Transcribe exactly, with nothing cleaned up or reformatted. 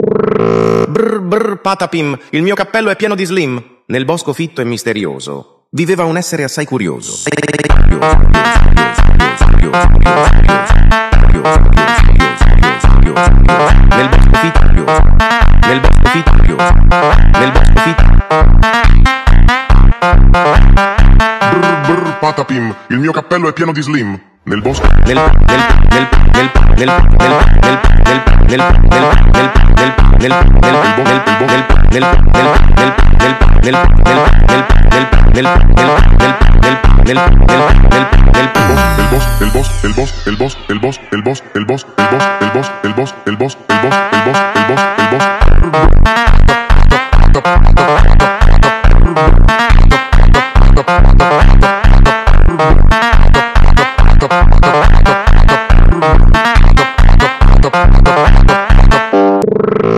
Brr brr patapim, il mio cappello è pieno di slim. Nel bosco fitto e misterioso viveva un essere assai curioso. Nel bosco fitto, nel bosco fitto, nel bosco fitto. Brr brr patapim, il mio cappello è pieno di slim. Nel bosco, nel nel nel nel nel nel nel nel nel nel nel nel el boss, el boss, el boss, el boss, el boss, el boss, el boss, el boss, el boss, el boss, el boss, el boss, el boss,